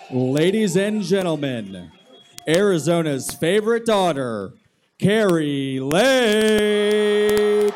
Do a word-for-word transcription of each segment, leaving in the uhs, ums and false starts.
Ladies and gentlemen, Arizona's favorite daughter, Kari Lake.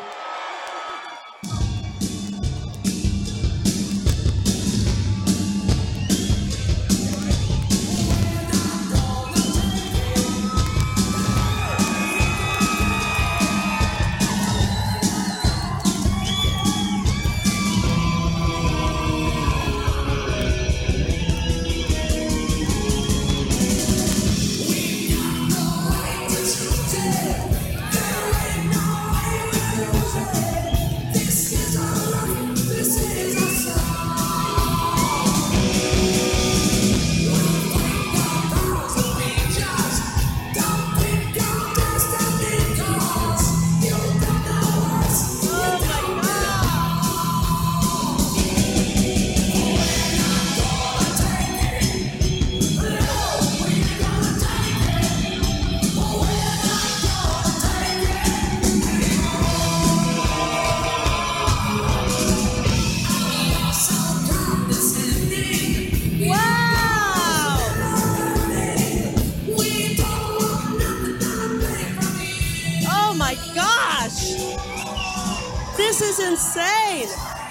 This is insane.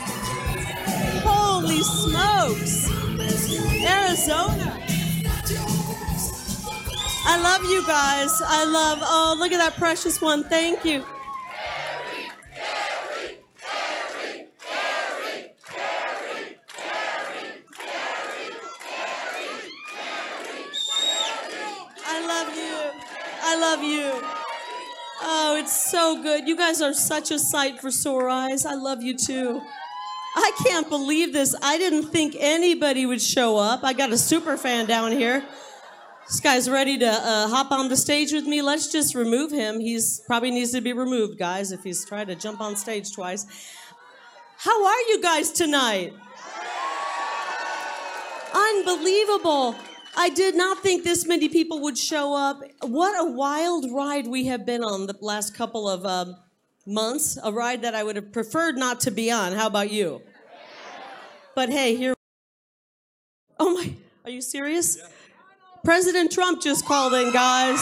Holy smokes. Arizona. I love you guys. I love, oh, look at that precious one. Thank you. I love you. I love you. Oh, it's so good. You guys are such a sight for sore eyes. I love you too. I can't believe this. I didn't think anybody would show up. I got a super fan down here. This guy's ready to uh, hop on the stage with me. Let's just remove him. He's probably needs to be removed, guys, if he's tried to jump on stage twice. How are you guys tonight? Unbelievable. I did not think this many people would show up. What a wild ride we have been on the last couple of um, months. A ride that I would have preferred not to be on. How about you? But hey, here. Oh my, are you serious? Yeah. President Trump just called in, guys.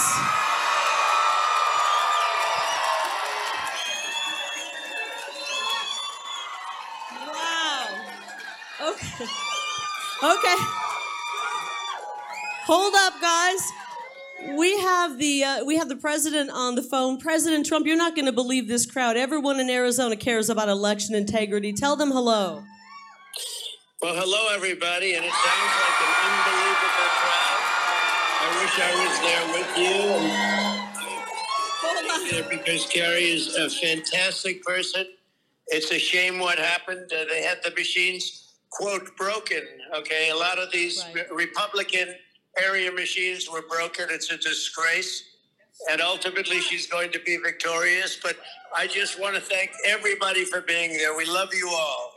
Wow. Okay. Okay. Hold up, guys. We have the uh, we have the president on the phone. President Trump, you're not going to believe this crowd. Everyone in Arizona cares about election integrity. Tell them hello. Well, hello, everybody, and it sounds like an unbelievable crowd. I wish I was there with you. I'm there because Kari is a fantastic person. It's a shame what happened. Uh, they had the machines, quote, broken, okay? A lot of these right. re- Republican area machines were broken. It's a disgrace. And ultimately, she's going to be victorious. But I just want to thank everybody for being there. We love you all.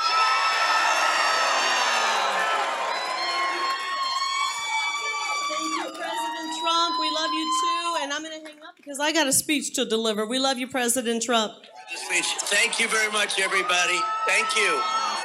Thank you, President Trump. We love you, too. And I'm going to hang up because I got a speech to deliver. We love you, President Trump. Speech. Thank you very much, everybody. Thank you.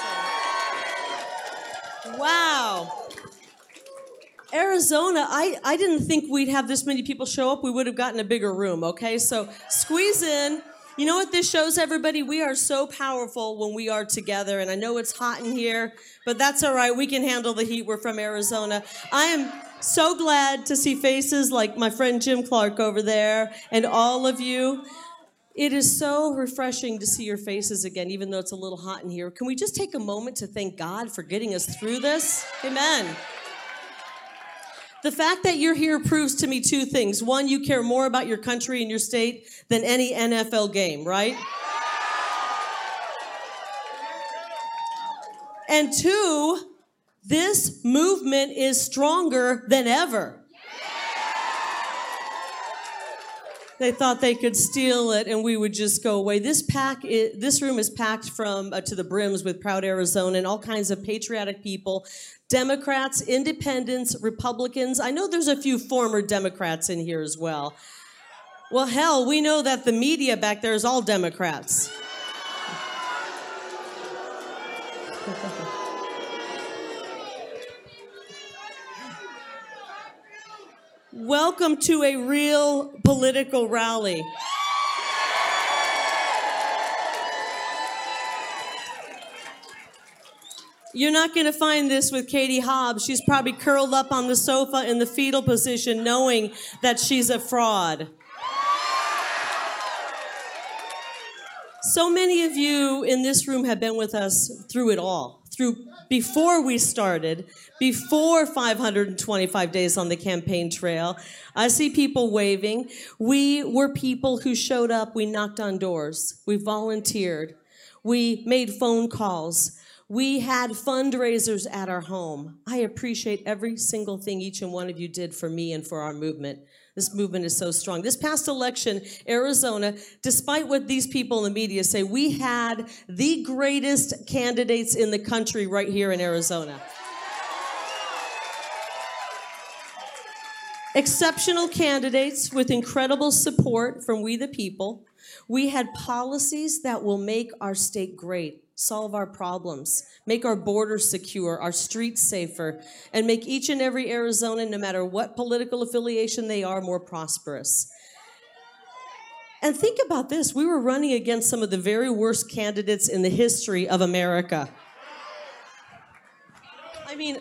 Wow. Arizona, I, I didn't think we'd have this many people show up. We would have gotten a bigger room, okay? So squeeze in. You know what this shows, everybody? We are so powerful when we are together, and I know it's hot in here, but that's all right. We can handle the heat. We're from Arizona. I am so glad to see faces like my friend Jim Clark over there and all of you. It is so refreshing to see your faces again, even though it's a little hot in here. Can we just take a moment to thank God for getting us through this? Amen. The fact that you're here proves to me two things. One, you care more about your country and your state than any N F L game, right? And two, this movement is stronger than ever. They thought they could steal it and we would just go away. This pack, is, this room is packed from uh, to the brims with proud Arizona and all kinds of patriotic people. Democrats, independents, Republicans. I know there's a few former Democrats in here as well. Well, hell, we know that the media back there is all Democrats. Welcome to a real political rally. You're not going to find this with Katie Hobbs. She's probably curled up on the sofa in the fetal position knowing that she's a fraud. So many of you in this room have been with us through it all, through before we started, before five hundred twenty-five days on the campaign trail. I see people waving. We were people who showed up. We knocked on doors. We volunteered. We made phone calls. We had fundraisers at our home. I appreciate every single thing each and one of you did for me and for our movement. This movement is so strong. This past election, Arizona, despite what these people in the media say, we had the greatest candidates in the country right here in Arizona. Exceptional candidates with incredible support from we the people. We had policies that will make our state great, solve our problems, make our borders secure, our streets safer, and make each and every Arizonan, no matter what political affiliation they are, more prosperous. And think about this. We were running against some of the very worst candidates in the history of America. I mean,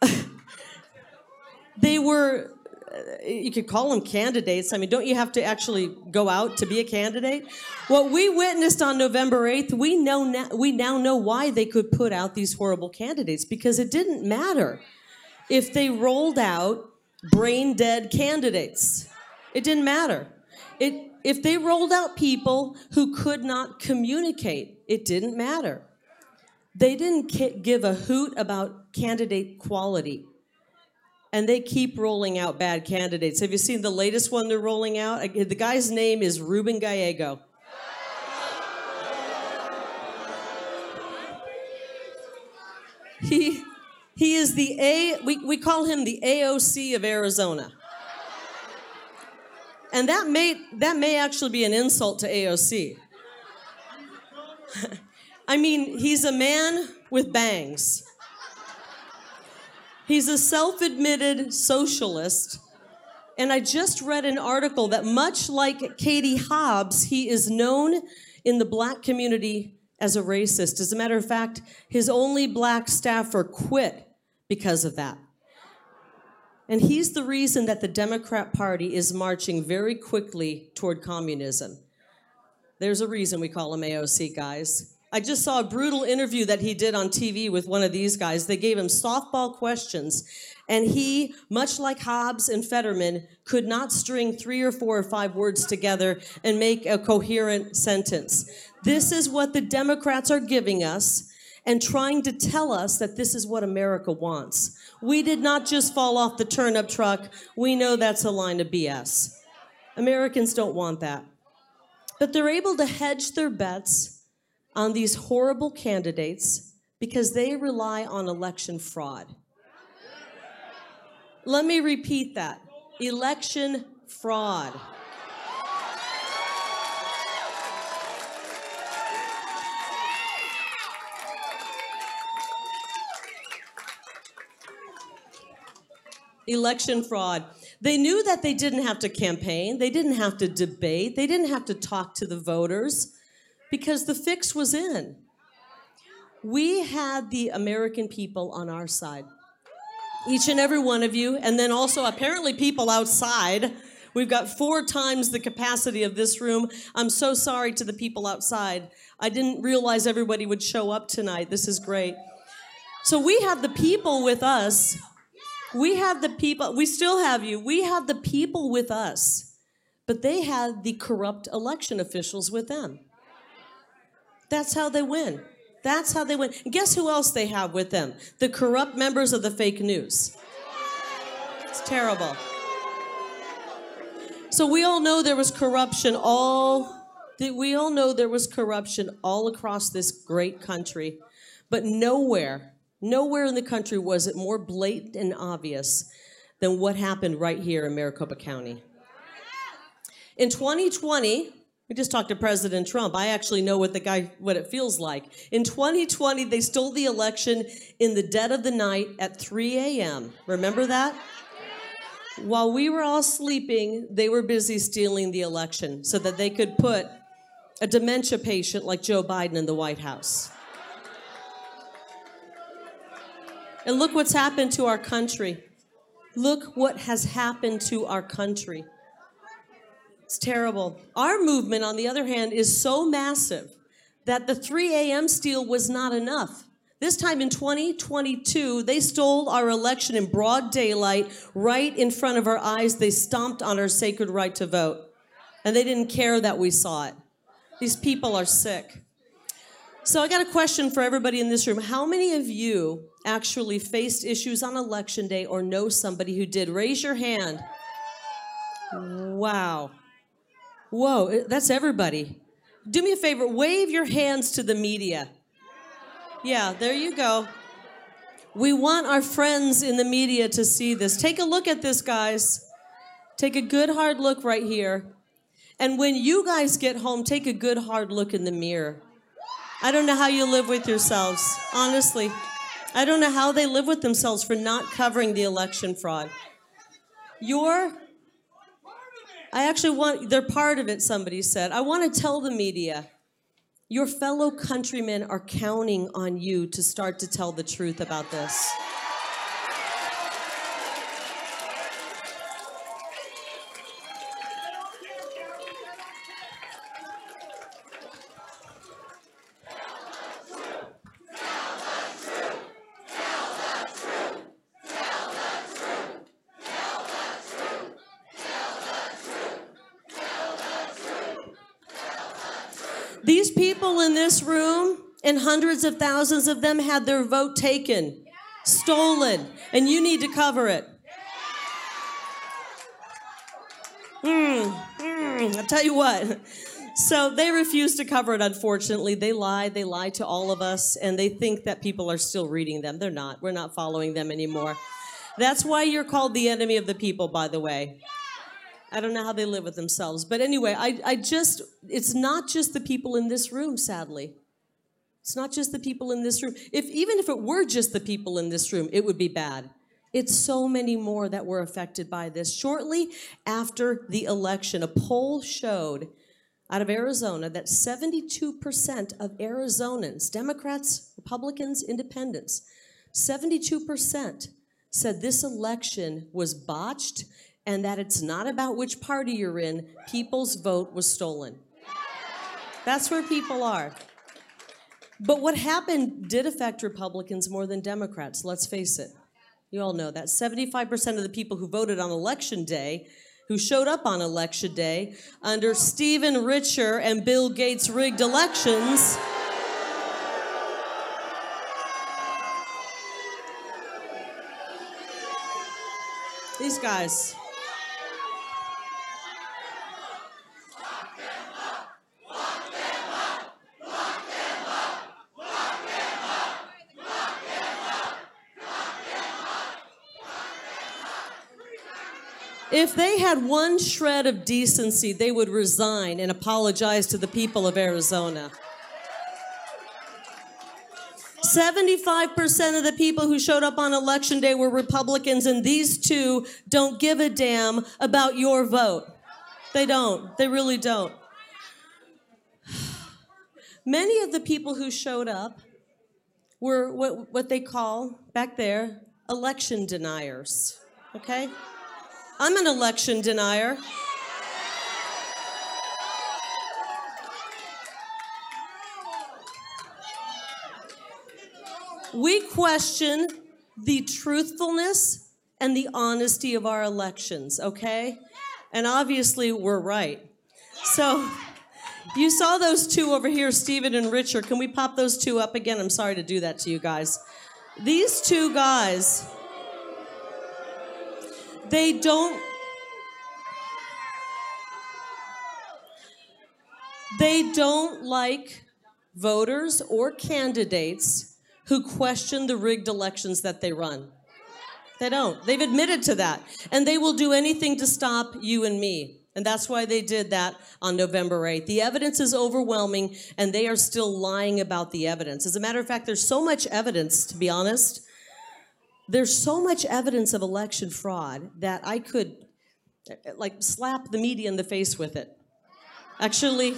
they were... You could call them candidates. I mean, don't you have to actually go out to be a candidate? What we witnessed on November eighth, we know now, we now know why they could put out these horrible candidates, because it didn't matter if they rolled out brain-dead candidates. It didn't matter. It, if they rolled out people who could not communicate, it didn't matter. They didn't give a hoot about candidate quality. And they keep rolling out bad candidates. Have you seen the latest one they're rolling out? The guy's name is Ruben Gallego. He, he is the A, we, we call him the A O C of Arizona. And that may, that may actually be an insult to A O C. I mean, he's a man with bangs. He's a self-admitted socialist, and I just read an article that much like Katie Hobbs, he is known in the black community as a racist. As a matter of fact, his only black staffer quit because of that. And he's the reason that the Democrat Party is marching very quickly toward communism. There's a reason we call him A O C, guys. I just saw a brutal interview that he did on T V with one of these guys. They gave him softball questions, and he, much like Hobbs and Fetterman, could not string three or four or five words together and make a coherent sentence. This is what the Democrats are giving us and trying to tell us that this is what America wants. We did not just fall off the turnip truck. We know that's a line of B S. Americans don't want that. But they're able to hedge their bets on these horrible candidates because they rely on election fraud. Let me repeat that. Election fraud. Election fraud. They knew that they didn't have to campaign, they didn't have to debate, they didn't have to talk to the voters, because the fix was in. We had the American people on our side. Each and every one of you, and then also apparently people outside. We've got four times the capacity of this room. I'm so sorry to the people outside. I didn't realize everybody would show up tonight. This is great. So we have the people with us. We have the people, we still have you. We have the people with us, but they had the corrupt election officials with them. That's how they win. That's how they win. And guess who else they have with them? The corrupt members of the fake news. It's terrible. So we all know there was corruption all, we all know there was corruption all across this great country, but nowhere, nowhere in the country was it more blatant and obvious than what happened right here in Maricopa County. In twenty twenty, we just talked to President Trump. I actually know what the guy, what it feels like. In twenty twenty, they stole the election in the dead of the night at three a m Remember that? While we were all sleeping, they were busy stealing the election so that they could put a dementia patient like Joe Biden in the White House. And look what's happened to our country. Look what has happened to our country. It's terrible. Our movement, on the other hand, is so massive that the three a m steal was not enough. This time in twenty twenty-two, they stole our election in broad daylight, right in front of our eyes. They stomped on our sacred right to vote. And they didn't care that we saw it. These people are sick. So I got a question for everybody in this room. How many of you actually faced issues on election day or know somebody who did? Raise your hand. Wow. Whoa, that's everybody. Do me a favor, wave your hands to the media. Yeah, there you go. We want our friends in the media to see this. Take a look at this, guys. Take a good hard look right here. And when you guys get home, take a good hard look in the mirror. I don't know how you live with yourselves, honestly. I don't know how they live with themselves for not covering the election fraud. You're, I actually want, they're part of it, somebody said. I want to tell the media, your fellow countrymen are counting on you to start to tell the truth about this. These people in this room, and hundreds of thousands of them, had their vote taken, stolen, and you need to cover it. Mm, mm, I'll tell you what. So they refuse to cover it, unfortunately. They lie. They lie to all of us, and they think that people are still reading them. They're not. We're not following them anymore. That's why you're called the enemy of the people, by the way. I don't know how they live with themselves. But anyway, I, I just, it's not just the people in this room, sadly. It's not just the people in this room. If even if it were just the people in this room, it would be bad. It's so many more that were affected by this. Shortly after the election, a poll showed out of Arizona that seventy-two percent of Arizonans, Democrats, Republicans, Independents, seventy-two percent said this election was botched and that it's not about which party you're in, people's vote was stolen. That's where people are. But what happened did affect Republicans more than Democrats, let's face it. You all know that. seventy-five percent of the people who voted on Election Day, who showed up on Election Day, under Stephen Richer and Bill Gates rigged elections, these guys. If they had one shred of decency, they would resign and apologize to the people of Arizona. seventy-five percent of the people who showed up on Election Day were Republicans, and these two don't give a damn about your vote. They don't. They really don't. Many of the people who showed up were what, what they call, back there, election deniers, okay? I'm an election denier. We question the truthfulness and the honesty of our elections, okay? And obviously, we're right. So, you saw those two over here, Stephen and Richard. Can we pop those two up again? I'm sorry to do that to you guys. These two guys, they don't, they don't like voters or candidates who question the rigged elections that they run. They don't. They've admitted to that. And they will do anything to stop you and me. And that's why they did that on November eighth. The evidence is overwhelming, and they are still lying about the evidence. As a matter of fact, there's so much evidence, to be honest, there's so much evidence of election fraud that I could, like, slap the media in the face with it. Actually,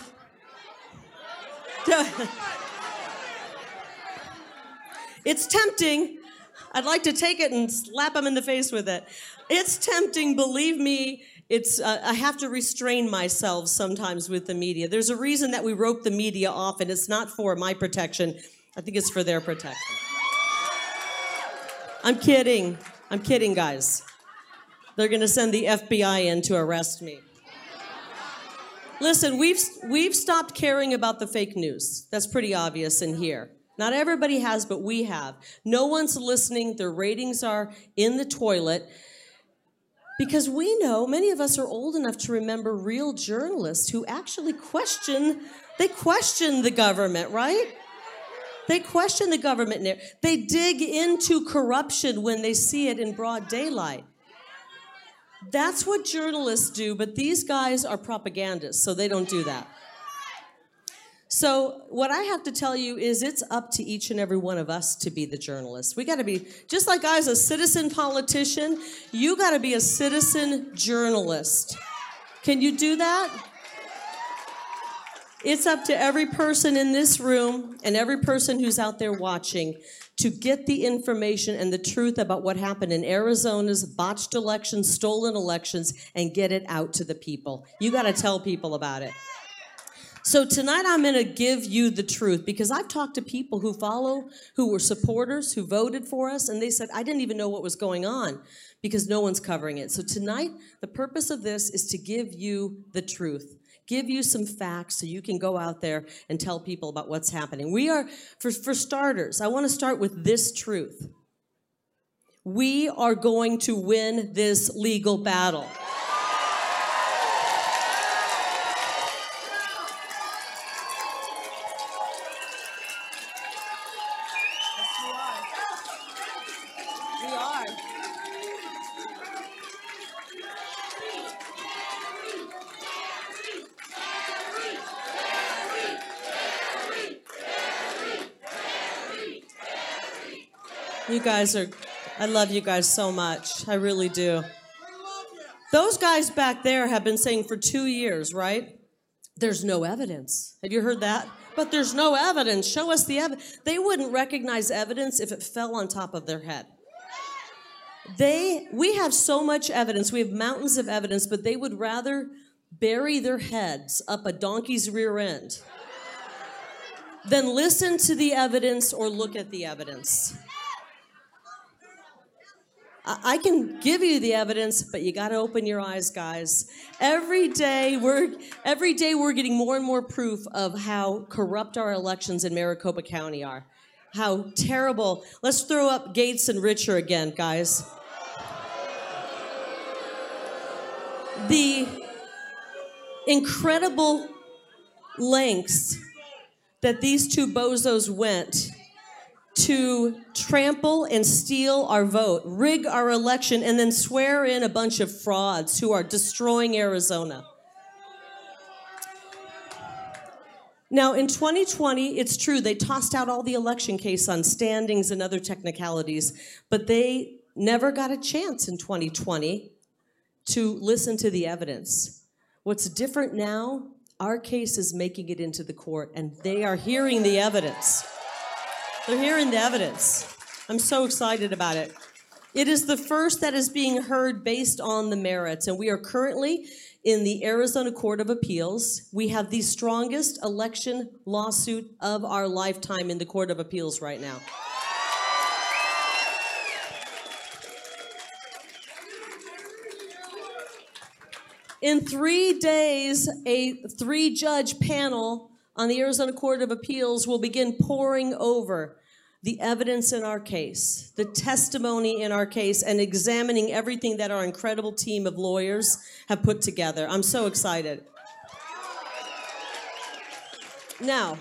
it's tempting. I'd like to take it and slap them in the face with it. It's tempting, believe me. It's uh, I have to restrain myself sometimes with the media. There's a reason that we rope the media off, and it's not for my protection. I think it's for their protection. I'm kidding. I'm kidding, guys. They're going to send the F B I in to arrest me. Listen, we've we've stopped caring about the fake news. That's pretty obvious in here. Not everybody has, but we have. No one's listening. Their ratings are in the toilet. Because we know, many of us are old enough to remember real journalists who actually question, they question the government, right? They question the government. They dig into corruption when they see it in broad daylight. That's what journalists do, but these guys are propagandists, so they don't do that. So what I have to tell you is it's up to each and every one of us to be the journalist. We got to be, just like I was a citizen politician, you got to be a citizen journalist. Can you do that? It's up to every person in this room and every person who's out there watching to get the information and the truth about what happened in Arizona's botched elections, stolen elections, and get it out to the people. You got to tell people about it. So tonight I'm going to give you the truth, because I've talked to people who follow, who were supporters, who voted for us, and they said, I didn't even know what was going on because no one's covering it. So tonight, the purpose of this is to give you the truth, give you some facts so you can go out there and tell people about what's happening. We are, for, for starters, I want to start with this truth. We are going to win this legal battle. You guys are, I love you guys so much. I really do. Those guys back there have been saying for two years, right? There's no evidence. Have you heard that? But there's no evidence. Show us the evidence. They wouldn't recognize evidence if it fell on top of their head. They, we have so much evidence. We have mountains of evidence, but they would rather bury their heads up a donkey's rear end than listen to the evidence or look at the evidence. I can give you the evidence, but you got to open your eyes, guys. Every day we're every day we're getting more and more proof of how corrupt our elections in Maricopa County are. How terrible. Let's throw up Gates and Richer again, guys. The incredible lengths that these two bozos went to trample and steal our vote, rig our election, and then swear in a bunch of frauds who are destroying Arizona. Now, in twenty twenty, it's true, they tossed out all the election case on standings and other technicalities, but they never got a chance in twenty twenty to listen to the evidence. What's different now, our case is making it into the court, and they are hearing the evidence. They're hearing the evidence. I'm so excited about it. It is the first that is being heard based on the merits, and we are currently in the Arizona Court of Appeals. We have the strongest election lawsuit of our lifetime in the Court of Appeals right now. In three days, a three-judge panel on the Arizona Court of Appeals will begin poring over the evidence in our case, the testimony in our case, and examining everything that our incredible team of lawyers have put together. I'm so excited. Now,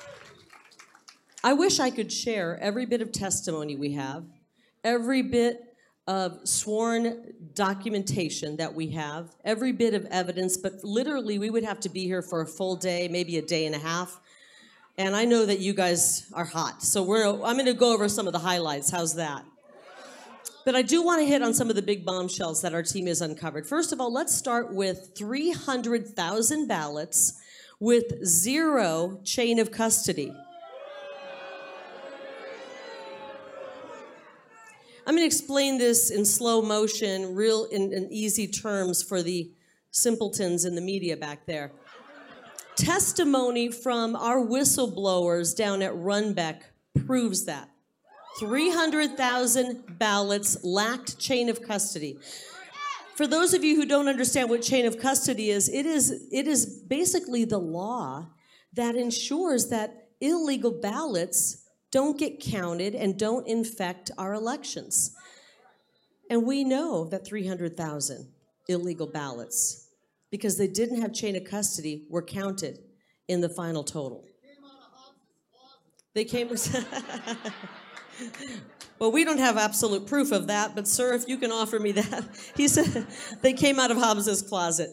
I wish I could share every bit of testimony we have, every bit of sworn documentation that we have, every bit of evidence, but literally we would have to be here for a full day, maybe a day and a half. And I know that you guys are hot, so we're, I'm gonna go over some of the highlights. How's that? But I do want to hit on some of the big bombshells that our team has uncovered. First of all, let's start with three hundred thousand ballots with zero chain of custody. I'm going to explain this in slow motion, real in, in easy terms for the simpletons in the media back there. Testimony from our whistleblowers down at Runbeck proves that. three hundred thousand ballots lacked chain of custody. For those of you who don't understand what chain of custody is, it is, it is basically the law that ensures that illegal ballots don't get counted and don't infect our elections. And we know that three hundred thousand illegal ballots, because they didn't have chain of custody, were counted in the final total. They came. Well, we don't have absolute proof of that, but sir, if you can offer me that. He said they came out of Hobbes's closet.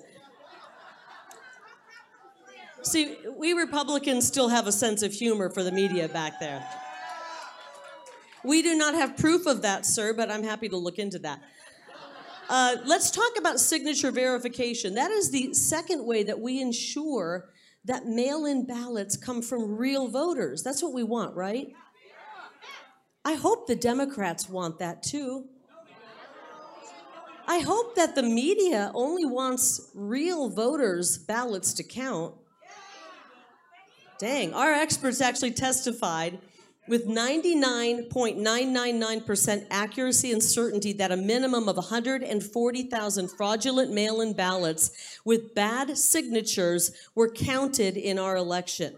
See, we Republicans still have a sense of humor for the media back there. We do not have proof of that, sir, but I'm happy to look into that. Uh, let's talk about signature verification. That is the second way that we ensure that mail-in ballots come from real voters. That's what we want, right? I hope the Democrats want that too. I hope that the media only wants real voters' ballots to count. Dang, our experts actually testified with ninety-nine point nine nine nine percent accuracy and certainty that a minimum of one hundred forty thousand fraudulent mail-in ballots with bad signatures were counted in our election.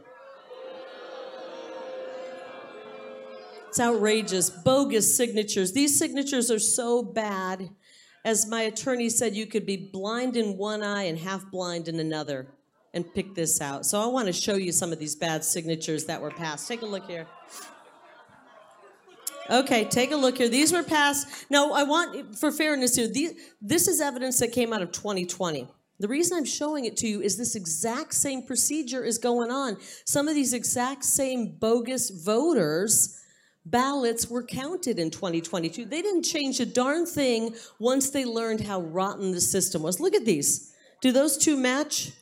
It's outrageous, bogus signatures. These signatures are so bad, as my attorney said, you could be blind in one eye and half blind in another and pick this out. So I want to show you some of these bad signatures that were passed. Take a look here. Okay, take a look here. These were passed. Now, I want, for fairness here, these, this is evidence that came out of twenty twenty. The reason I'm showing it to you is this exact same procedure is going on. Some of these exact same bogus voters' ballots were counted in twenty twenty-two. They didn't change a darn thing once they learned how rotten the system was. Look at these. Do those two match?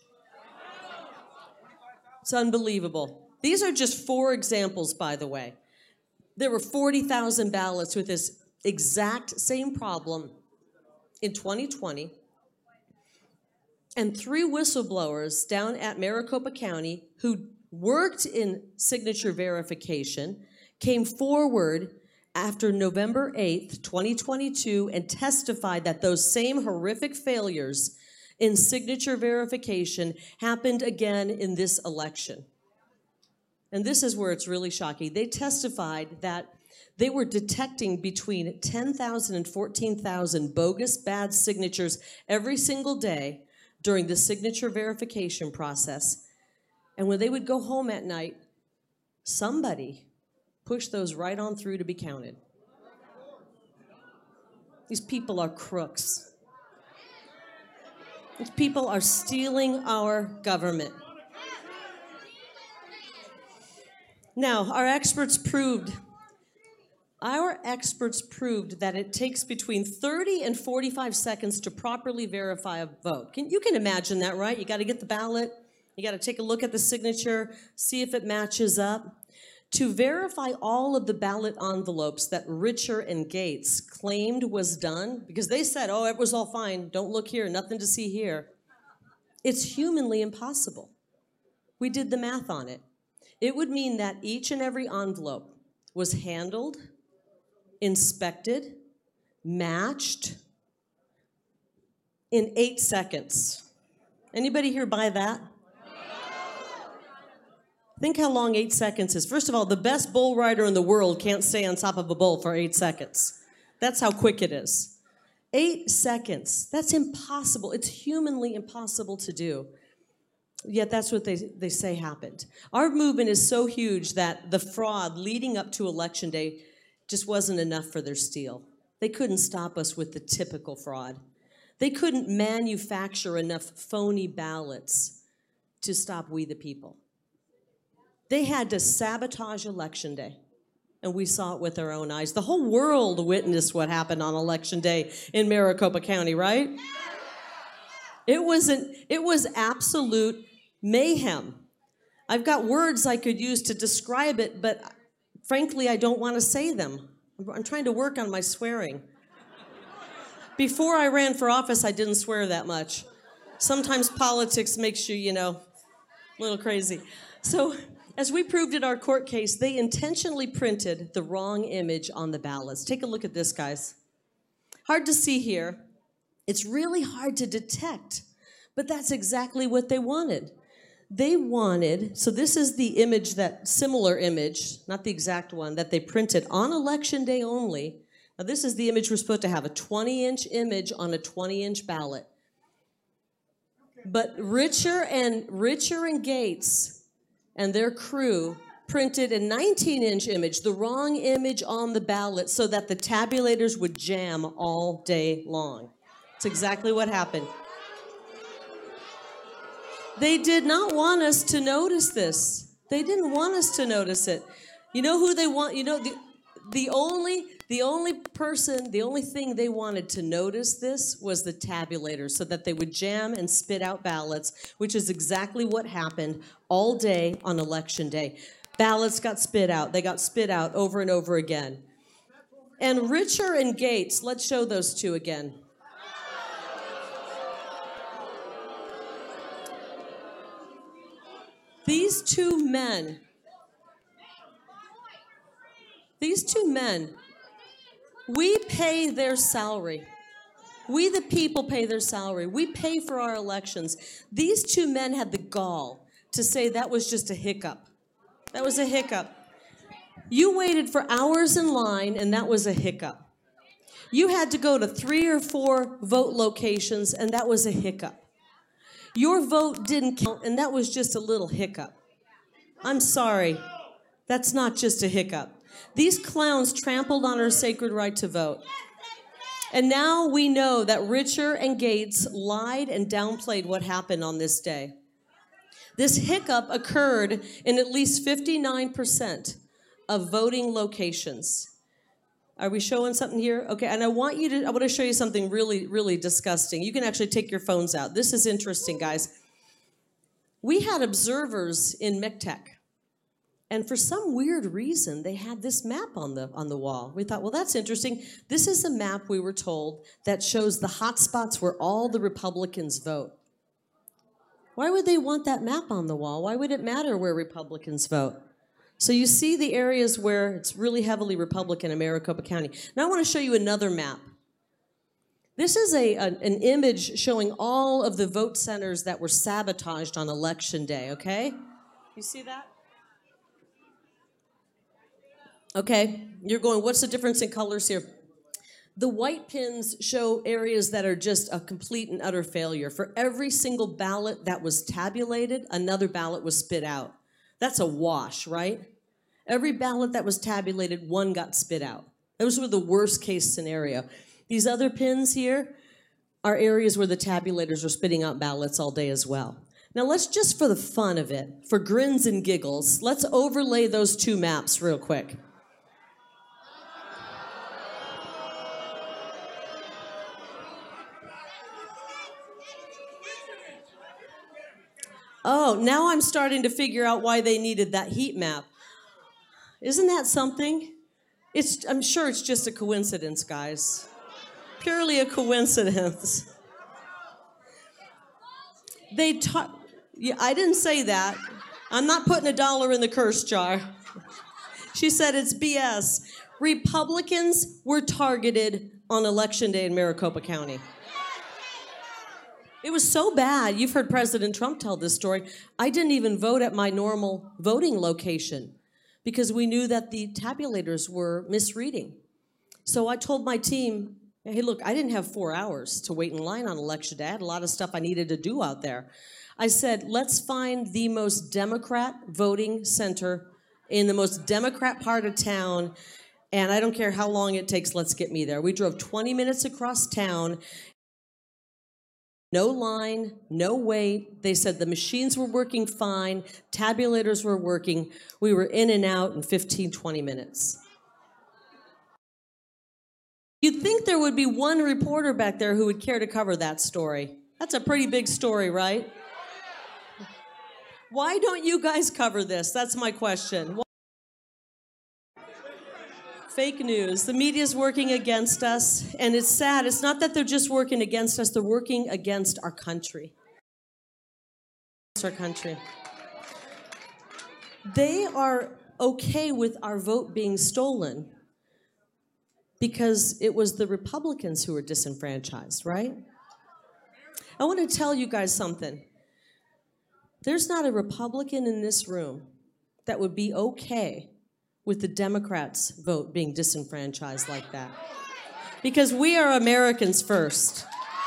It's unbelievable. These are just four examples, by the way. There were forty thousand ballots with this exact same problem in twenty twenty. And three whistleblowers down at Maricopa County who worked in signature verification came forward after November eighth, twenty twenty-two, and testified that those same horrific failures in signature verification happened again in this election. And this is where it's really shocking. They testified that they were detecting between ten thousand and fourteen thousand bogus bad signatures every single day during the signature verification process. And when they would go home at night, somebody pushed those right on through to be counted. These people are crooks. These people are stealing our government. Now, our experts proved, our experts proved that it takes between thirty and forty-five seconds to properly verify a vote. Can, you can imagine that, right? You got to get the ballot, you got to take a look at the signature, see if it matches up. To verify all of the ballot envelopes that Richer and Gates claimed was done, because they said, oh, it was all fine, don't look here, nothing to see here. It's humanly impossible. We did the math on it. It would mean that each and every envelope was handled, inspected, matched in eight seconds. Anybody here buy that? Think how long eight seconds is. First of all, the best bull rider in the world can't stay on top of a bull for eight seconds. That's how quick it is. Eight seconds. That's impossible. It's humanly impossible to do. Yet that's what they, they say happened. Our movement is so huge that the fraud leading up to Election Day just wasn't enough for their steal. They couldn't stop us with the typical fraud. They couldn't manufacture enough phony ballots to stop we the people. They had to sabotage Election Day. and we saw it with our own eyes. The whole world witnessed what happened on Election Day in Maricopa County, right? It wasn't, it was absolute mayhem. I've got words I could use to describe it, but frankly, I don't want to say them. I'm trying to work on my swearing. Before I ran for office, I didn't swear that much. Sometimes politics makes you, you know, a little crazy. So, as we proved in our court case, they intentionally printed the wrong image on the ballots. Take a look at this, guys. Hard to see here. It's really hard to detect, but that's exactly what they wanted. They wanted, so this is the image, that similar image, not the exact one, that they printed on Election Day only. Now, this is the image we're supposed to have, a twenty-inch image on a twenty-inch ballot. But Richer and Richer and Gates and their crew printed a nineteen-inch image, the wrong image on the ballot, so that the tabulators would jam all day long. That's exactly what happened. They did not want us to notice this. They didn't want us to notice it. You know who they want? You know, the, the only the only person, the only thing they wanted to notice this was the tabulators, so that they would jam and spit out ballots, which is exactly what happened all day on Election Day. Ballots got spit out. They got spit out over and over again. And Richer and Gates, let's show those two again. These two men, these two men, we pay their salary. We, the people, pay their salary. We pay for our elections. These two men had the gall to say that was just a hiccup. That was a hiccup. You waited for hours in line, and that was a hiccup. You had to go to three or four vote locations, and that was a hiccup. Your vote didn't count, and that was just a little hiccup. I'm sorry. That's not just a hiccup. These clowns trampled on our sacred right to vote. And now we know that Richer and Gates lied and downplayed what happened on this day. This hiccup occurred in at least fifty-nine percent of voting locations. Are we showing something here? Okay, and I want you to, I want to show you something really, really disgusting. You can actually take your phones out. This is interesting, guys. We had observers in MCTEC, and for some weird reason, they had this map on the, on the wall. We thought, well, that's interesting. This is a map, we were told, that shows the hot spots where all the Republicans vote. Why would they want that map on the wall? Why would it matter where Republicans vote? So you see the areas where it's really heavily Republican in Maricopa County. Now I want to show you another map. This is a, a, an image showing all of the vote centers that were sabotaged on Election Day, okay? You see that? Okay, you're going, what's the difference in colors here? The white pins show areas that are just a complete and utter failure. For every single ballot that was tabulated, another ballot was spit out. That's a wash, right? Every ballot that was tabulated, one got spit out. Those were the worst case scenario. These other pins here are areas where the tabulators are spitting out ballots all day as well. Now let's just, for the fun of it, for grins and giggles, let's overlay those two maps real quick. Oh, now I'm starting to figure out why they needed that heat map. Isn't that something? It's, I'm sure it's just a coincidence, guys. Purely a coincidence. They taught, yeah, I didn't say that. I'm not putting a dollar in the curse jar. She said it's B S. Republicans were targeted on Election Day in Maricopa County. It was so bad. You've heard President Trump tell this story. I didn't even vote at my normal voting location because we knew that the tabulators were misreading. So I told my team, hey, look, I didn't have four hours to wait in line on Election Day. I had a lot of stuff I needed to do out there. I said, let's find the most Democrat voting center in the most Democrat part of town, and I don't care how long it takes, let's get me there. We drove twenty minutes across town. No line, no wait. They said the machines were working fine, tabulators were working. We were in and out in fifteen, twenty minutes. You'd think there would be one reporter back there who would care to cover that story. That's a pretty big story, right? Why don't you guys cover this? That's my question. Why? Fake news. The media's working against us, and it's sad. It's not that they're just working against us, they're working against our country. Our country. They are okay with our vote being stolen because it was the Republicans who were disenfranchised, right? I want to tell you guys something. There's not a Republican in this room that would be okay with the Democrats' vote being disenfranchised like that. Because we are Americans first.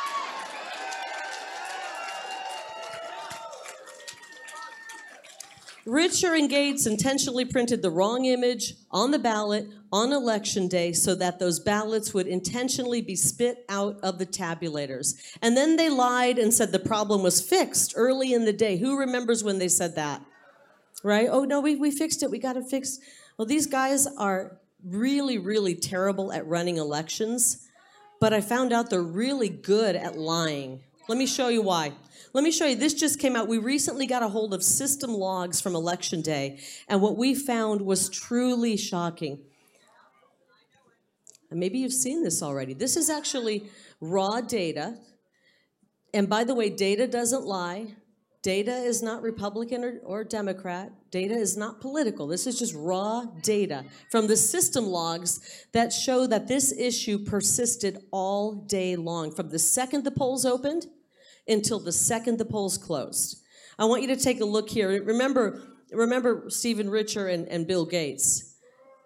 Richer and Gates intentionally printed the wrong image on the ballot on election day so that those ballots would intentionally be spit out of the tabulators. And then they lied and said the problem was fixed early in the day. Who remembers when they said that? Right? Oh, no, we, we fixed it. We got it fixed. Well, these guys are really, really terrible at running elections, but I found out they're really good at lying. Let me show you why. Let me show you, this just came out. We recently got a hold of system logs from Election Day, and what we found was truly shocking. And maybe you've seen this already. This is actually raw data. And by the way, data doesn't lie. Data is not Republican or, or Democrat. Data is not political. This is just raw data from the system logs that show that this issue persisted all day long, from the second the polls opened until the second the polls closed. I want you to take a look here. Remember, remember Stephen Richer and, and Bill Gates.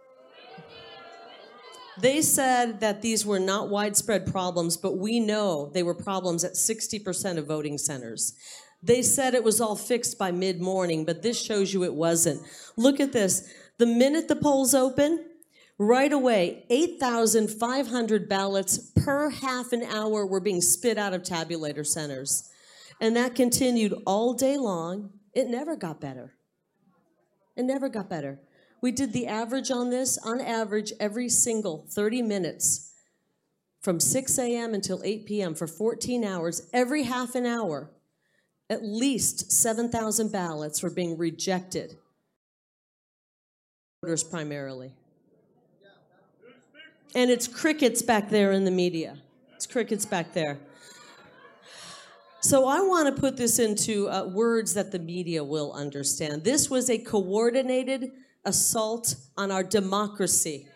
They said that these were not widespread problems, but we know they were problems at sixty percent of voting centers. They said it was all fixed by mid-morning, but this shows you it wasn't. Look at this. The minute the polls open, right away, eight thousand five hundred ballots per half an hour were being spit out of tabulator centers. And that continued all day long. It never got better. It never got better. We did the average on this, on average, every single thirty minutes, from six a m until eight p m for fourteen hours, every half an hour, at least seven thousand ballots were being rejected. Voters primarily. And it's crickets back there in the media. It's crickets back there. So I want to put this into uh, words that the media will understand. This was a coordinated assault on our democracy.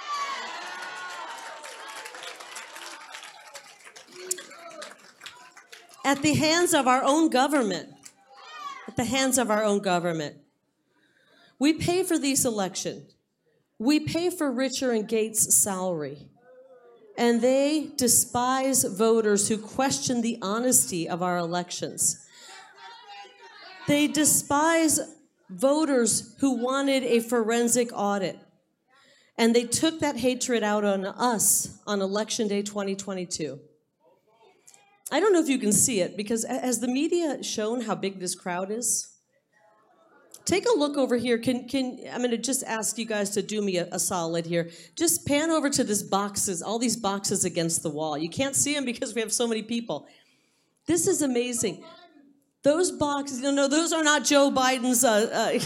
At the hands of our own government. At the hands of our own government. We pay for these elections. We pay for Richer and Gates' salary, and they despise voters who question the honesty of our elections. They despise voters who wanted a forensic audit, and they took that hatred out on us on Election Day twenty twenty-two. I don't know if you can see it, because has the media shown how big this crowd is? Take a look over here. Can, can, I'm going to just ask you guys to do me a, a solid here. Just pan over to this boxes, all these boxes against the wall. You can't see them because we have so many people. This is amazing. Those boxes, no, no, those are not Joe Biden's. Uh, uh,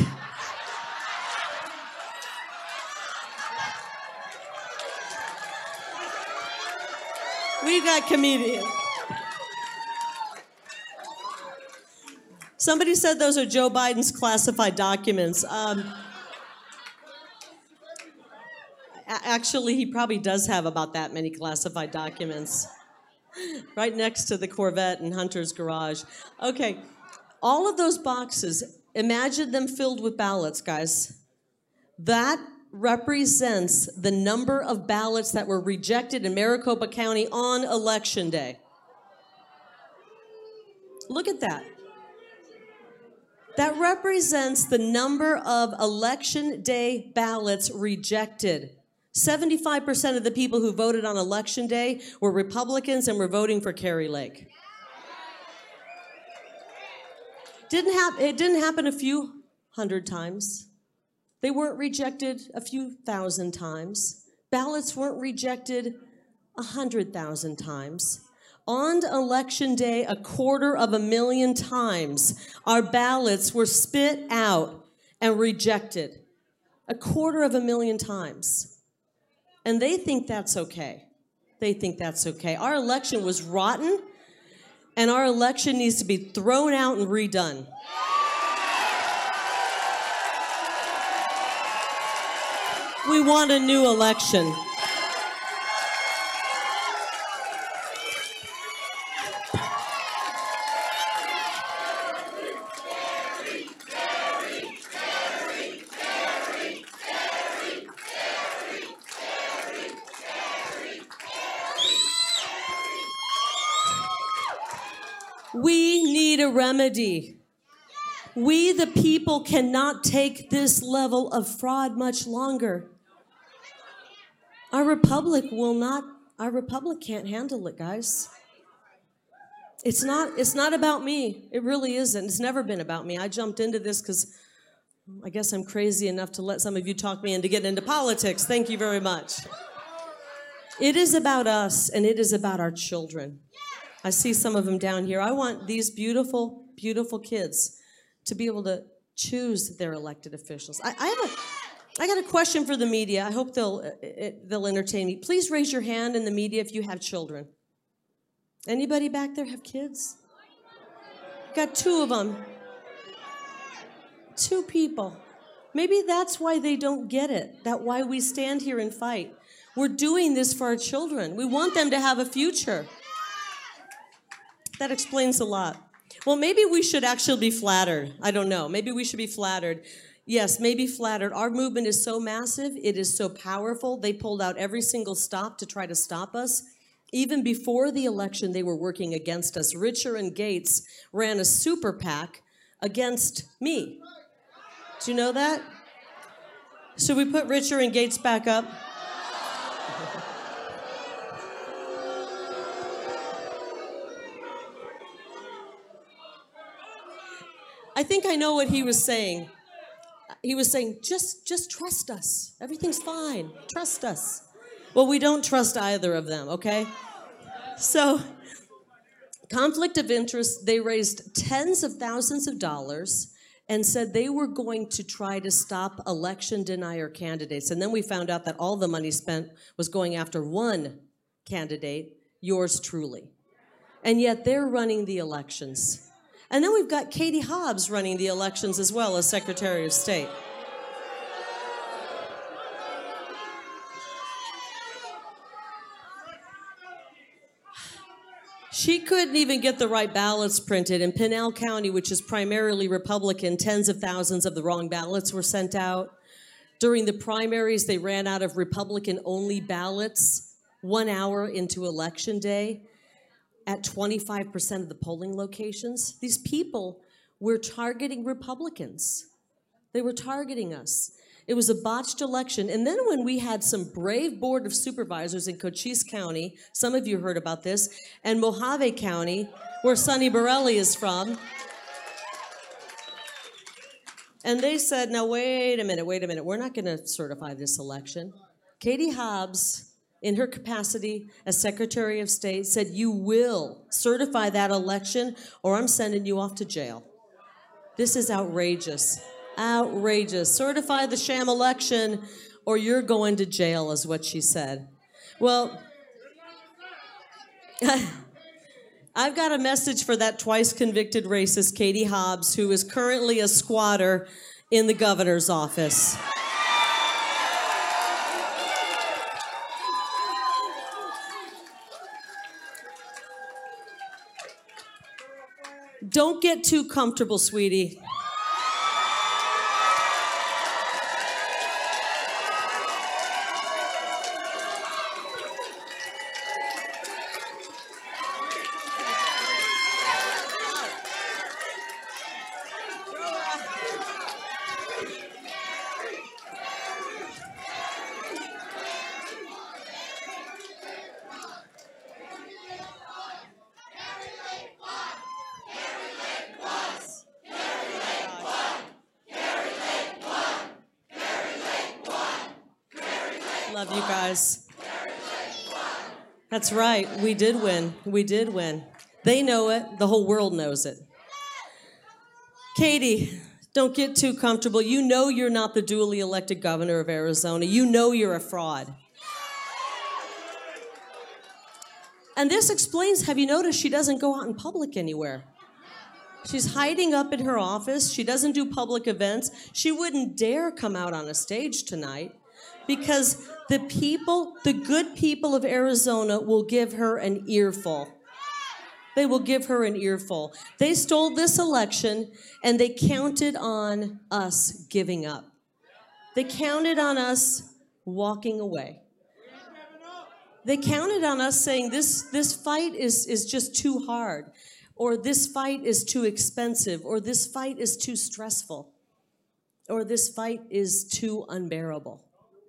we got comedians. Somebody said those are Joe Biden's classified documents. Um, actually, he probably does have about that many classified documents. Right next to the Corvette in Hunter's garage. Okay, all of those boxes, imagine them filled with ballots, guys. That represents the number of ballots that were rejected in Maricopa County on Election Day. Look at that. That represents the number of Election Day ballots rejected. seventy-five percent of the people who voted on Election Day were Republicans and were voting for Kari Lake. Didn't hap- it didn't happen a few hundred times. They weren't rejected a few thousand times. Ballots weren't rejected a hundred thousand times. On election day, a quarter of a million times, our ballots were spit out and rejected. A quarter of a million times. And they think that's okay. They think that's okay. Our election was rotten, and our election needs to be thrown out and redone. We want a new election. We need a remedy. We, the people, cannot take this level of fraud much longer. Our republic will not, our republic can't handle it, guys. It's not, it's not about me. It really isn't. It's never been about me. I jumped into this because I guess I'm crazy enough to let some of you talk me into getting into politics. Thank you very much. It is about us, and it is about our children. I see some of them down here. I want these beautiful, beautiful kids to be able to choose their elected officials. I, I have a, I got a question for the media. I hope they'll, it, they'll entertain me. Please raise your hand in the media if you have children. Anybody back there have kids? Got two of them. Two people. Maybe that's why they don't get it. That's why we stand here and fight. We're doing this for our children. We want them to have a future. That explains a lot. Well, maybe we should actually be flattered. I don't know. Maybe we should be flattered. Yes, maybe flattered. Our movement is so massive. It is so powerful. They pulled out every single stop to try to stop us. Even before the election, they were working against us. Richer and Gates ran a super PAC against me. Do you know that? Should we put Richer and Gates back up? I think I know what he was saying. He was saying, just, just trust us. Everything's fine. Trust us. Well, we don't trust either of them, okay? So, conflict of interest, they raised tens of thousands of dollars and said they were going to try to stop election denier candidates. And then we found out that all the money spent was going after one candidate, yours truly. And yet they're running the elections. And then we've got Katie Hobbs running the elections as well as Secretary of State. She couldn't even get the right ballots printed. In Pinal County, which is primarily Republican, tens of thousands of the wrong ballots were sent out. During the primaries, they ran out of Republican-only ballots one hour into Election Day. At twenty-five percent of the polling locations, these people were targeting Republicans. They were targeting us. It was a botched election. And then when we had some brave board of supervisors in Cochise County, some of you heard about this, and Mojave County, where Sonny Borelli is from, and they said, now wait a minute, wait a minute, we're not gonna certify this election. Katie Hobbs, in her capacity as Secretary of State, said, you will certify that election or I'm sending you off to jail. This is outrageous, outrageous. Certify the sham election or you're going to jail is what she said. Well, I've got a message for that twice convicted racist Katie Hobbs, who is currently a squatter in the governor's office. Don't get too comfortable, sweetie. Love you guys. That's right. We did win. We did win. They know it. The whole world knows it. Katie, don't get too comfortable. You know you're not the duly elected governor of Arizona. You know you're a fraud. And this explains, have you noticed she doesn't go out in public anywhere? She's hiding up in her office. She doesn't do public events. She wouldn't dare come out on a stage tonight because the people, the good people of Arizona will give her an earful. They will give her an earful. They stole this election and they counted on us giving up. They counted on us walking away. They counted on us saying this, this fight is, is just too hard, or this fight is too expensive, or this fight is too stressful, or this fight is too unbearable.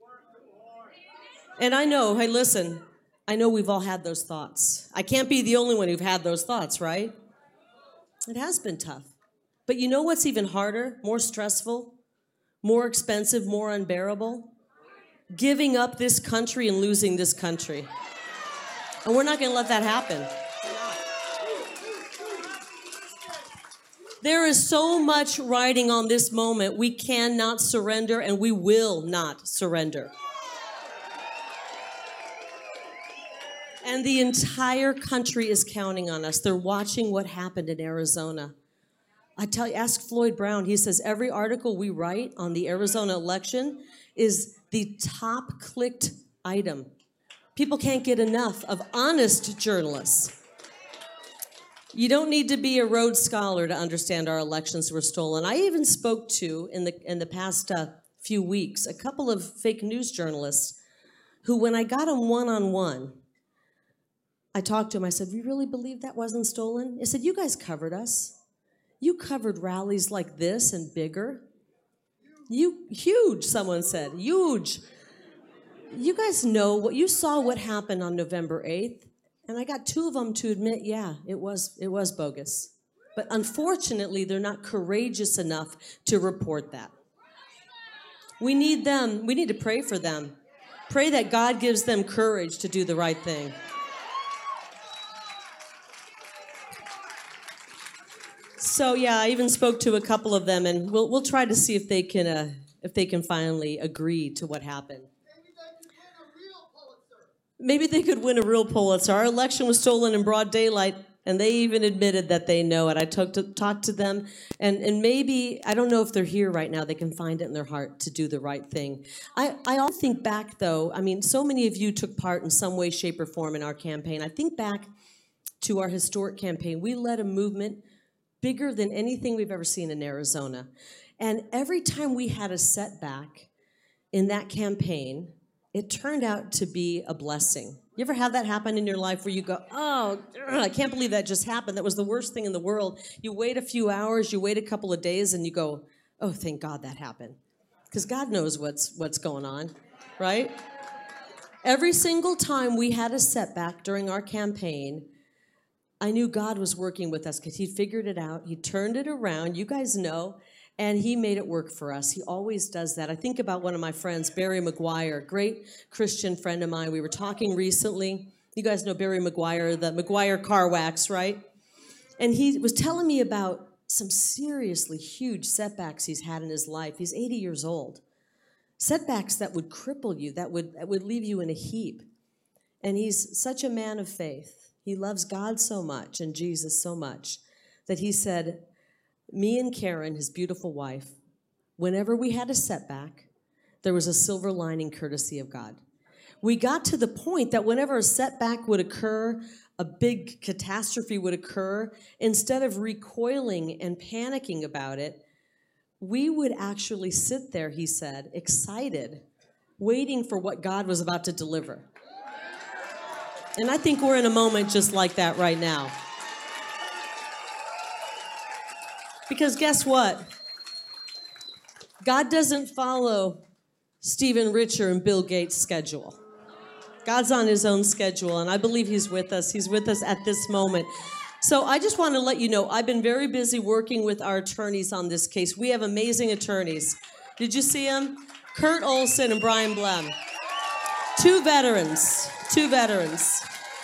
And I know, hey, listen, I know we've all had those thoughts. I can't be the only one who've had those thoughts, right? It has been tough. But you know what's even harder, more stressful, more expensive, more unbearable? Giving up this country and losing this country. And we're not going to let that happen. There is so much riding on this moment. We cannot surrender, and we will not surrender. And the entire country is counting on us. They're watching what happened in Arizona. I tell you, ask Floyd Brown. He says every article we write on the Arizona election is the top clicked item. People can't get enough of honest journalists. You don't need to be a Rhodes Scholar to understand our elections were stolen. I even spoke to, in the in the past uh, few weeks, a couple of fake news journalists who, when I got them one-on-one, I talked to them. I said, "You really believe that wasn't stolen?" I said, "You guys covered us. You covered rallies like this and bigger. You, huge," someone said, huge. You guys know what, you saw what happened on November eighth. And I got two of them to admit, yeah, it was, it was bogus. But unfortunately, they're not courageous enough to report that. We need them, we need to pray for them. Pray that God gives them courage to do the right thing. So yeah, I even spoke to a couple of them, and we'll we'll try to see if they can uh, if they can finally agree to what happened. Maybe they could win a real Pulitzer. Our election was stolen in broad daylight, and they even admitted that they know it. I talked to, talked to them, and, and maybe, I don't know if they're here right now, they can find it in their heart to do the right thing. I, I all think back, though, I mean, so many of you took part in some way, shape, or form in our campaign. I think back to our historic campaign. We led a movement bigger than anything we've ever seen in Arizona. And every time we had a setback in that campaign, it turned out to be a blessing. You ever have that happen in your life where you go, oh, I can't believe that just happened. That was the worst thing in the world. You wait a few hours, you wait a couple of days, and you go, oh, thank God that happened. Because God knows what's what's going on, right? Every single time we had a setback during our campaign, I knew God was working with us because he figured it out. He turned it around. You guys know. And he made it work for us. He always does that. I think about one of my friends, Barry McGuire, great Christian friend of mine. We were talking recently. You guys know Barry McGuire, the McGuire car wax, right? And he was telling me about some seriously huge setbacks he's had in his life. He's eighty years old. Setbacks that would cripple you, that would, that would leave you in a heap. And he's such a man of faith. He loves God so much and Jesus so much that he said, me and Karen, his beautiful wife, whenever we had a setback, there was a silver lining courtesy of God. We got to the point that whenever a setback would occur, a big catastrophe would occur, instead of recoiling and panicking about it, we would actually sit there, he said, excited, waiting for what God was about to deliver. And I think we're in a moment just like that right now. Because guess what? God doesn't follow Stephen Richer and Bill Gates' schedule. God's on his own schedule, and I believe he's with us. He's with us at this moment. So I just want to let you know, I've been very busy working with our attorneys on this case. We have amazing attorneys. Did you see them? Kurt Olson and Brian Blem. Two veterans. Two veterans.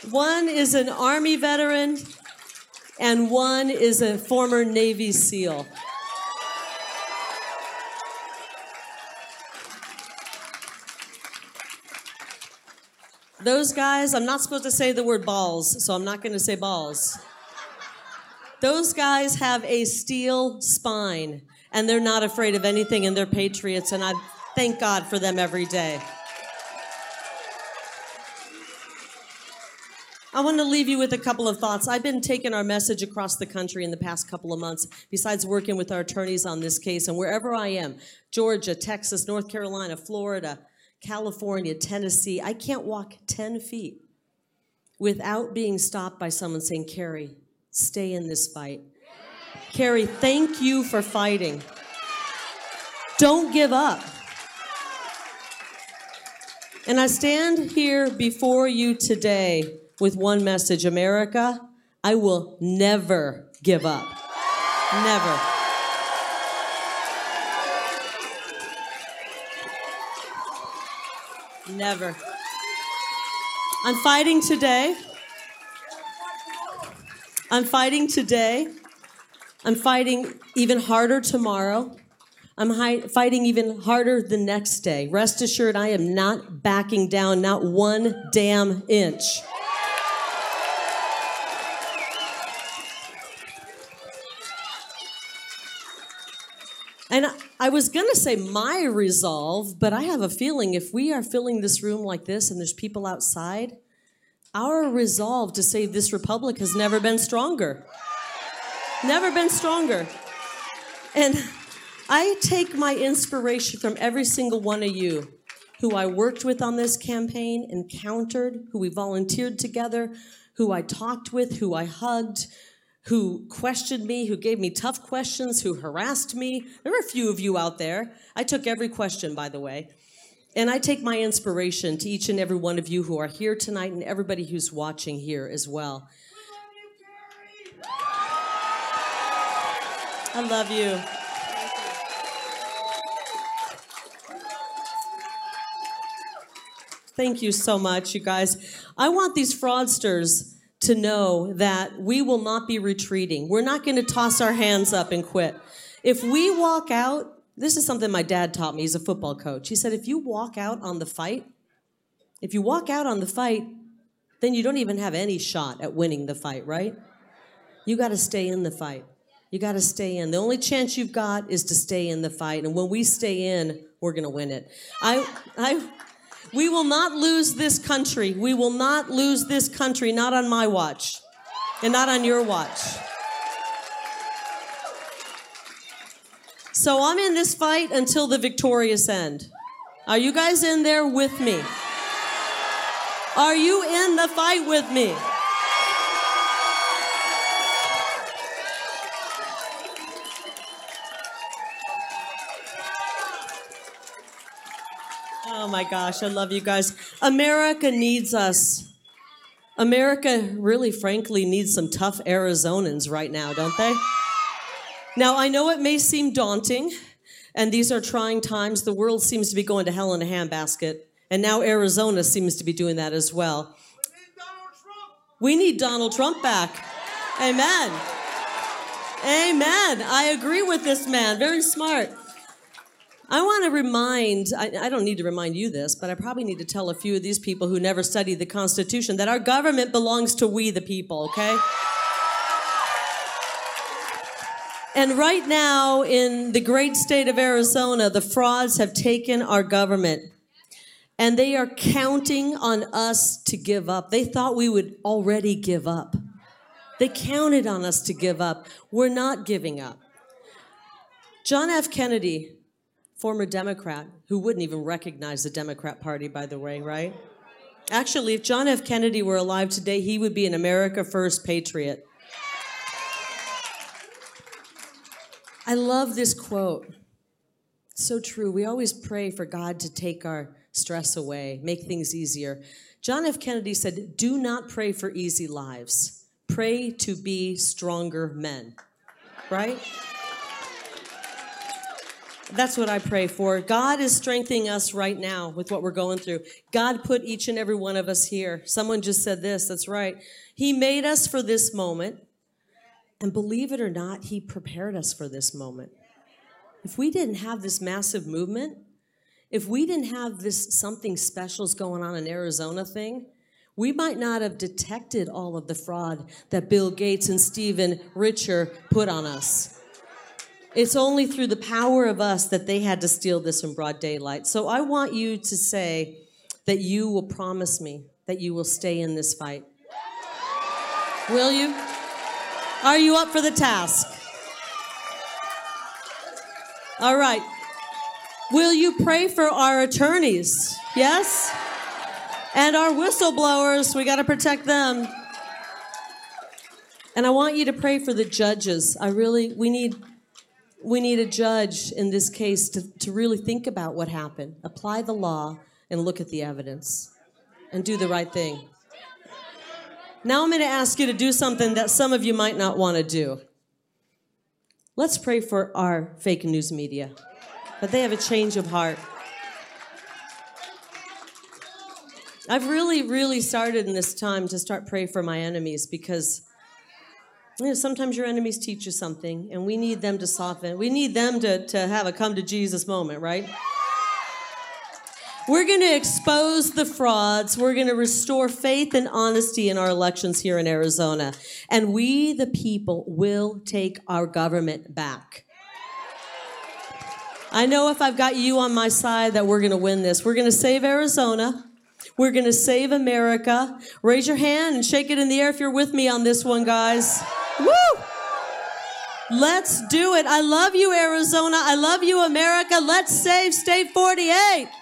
One is an Army veteran, and one is a former Navy SEAL. Those guys, I'm not supposed to say the word balls, so I'm not going to say balls. Those guys have a steel spine, and they're not afraid of anything, and they're patriots, and I thank God for them every day. I want to leave you with a couple of thoughts. I've been taking our message across the country in the past couple of months, besides working with our attorneys on this case, and wherever I am, Georgia, Texas, North Carolina, Florida, California, Tennessee, I can't walk ten feet without being stopped by someone saying, Carrie, stay in this fight. Carrie, thank you for fighting. Don't give up. And I stand here before you today with one message. America, I will never give up. Never. Never. I'm fighting today. I'm fighting today. I'm fighting even harder tomorrow. I'm hi- fighting even harder the next day. Rest assured, I am not backing down, not one damn inch. And I, I was going to say my resolve, but I have a feeling if we are filling this room like this and there's people outside, our resolve to save this republic has never been stronger. Never been stronger. And I take my inspiration from every single one of you who I worked with on this campaign, encountered, who we volunteered together, who I talked with, who I hugged, who questioned me, who gave me tough questions, who harassed me. There were a few of you out there. I took every question, by the way. And I take my inspiration to each and every one of you who are here tonight and everybody who's watching here as well. I love you. Thank you so much, you guys. I want these fraudsters to know that we will not be retreating. We're not going to toss our hands up and quit. If we walk out, this is something my dad taught me. He's a football coach. He said, if you walk out on the fight, if you walk out on the fight, then you don't even have any shot at winning the fight, right? You got to stay in the fight. You got to stay in. The only chance you've got is to stay in the fight. And when we stay in, we're going to win it. I, I, we will not lose this country. We will not lose this country, not on my watch and not on your watch. So I'm in this fight until the victorious end. Are you guys in there with me? Are you in the fight with me? Oh my gosh, I love you guys. America needs us. America really, frankly, needs some tough Arizonans right now, don't they? Now, I know it may seem daunting, and these are trying times. The world seems to be going to hell in a handbasket, and now Arizona seems to be doing that as well. We need Donald Trump back. Amen. Amen. I agree with this man. Very smart. I want to remind, I, I don't need to remind you this, but I probably need to tell a few of these people who never studied the Constitution that our government belongs to we the people, okay? And right now, in the great state of Arizona, the frauds have taken our government, and they are counting on us to give up. They thought we would already give up. They counted on us to give up. We're not giving up. John F. Kennedy, former Democrat, who wouldn't even recognize the Democrat Party, by the way, right? Actually, if John F. Kennedy were alive today, he would be an America First patriot. I love this quote. It's so true. We always pray for God to take our stress away, make things easier. John F. Kennedy said, do not pray for easy lives. Pray to be stronger men, right? That's what I pray for. God is strengthening us right now with what we're going through. God put each and every one of us here. Someone just said this, that's right. He made us for this moment. And believe it or not, he prepared us for this moment. If we didn't have this massive movement, if we didn't have this something special's going on in Arizona thing, we might not have detected all of the fraud that Bill Gates and Stephen Richer put on us. It's only through the power of us that they had to steal this in broad daylight. So I want you to say that you will promise me that you will stay in this fight. Will you? Are you up for the task? All right. Will you pray for our attorneys? Yes? And our whistleblowers, we got to protect them. And I want you to pray for the judges. I really, we need, we need a judge in this case to, to really think about what happened, apply the law, and look at the evidence, and do the right thing. Now I'm going to ask you to do something that some of you might not want to do. Let's pray for our fake news media, that they have a change of heart. I've really, really started in this time to start praying for my enemies because, you know, sometimes your enemies teach you something, and we need them to soften. We need them to, to have a come to Jesus moment, right? We're going to expose the frauds. We're going to restore faith and honesty in our elections here in Arizona. And we, the people, will take our government back. I know if I've got you on my side that we're going to win this. We're going to save Arizona. We're going to save America. Raise your hand and shake it in the air if you're with me on this one, guys. Woo! Let's do it. I love you, Arizona. I love you, America. Let's save State forty-eight.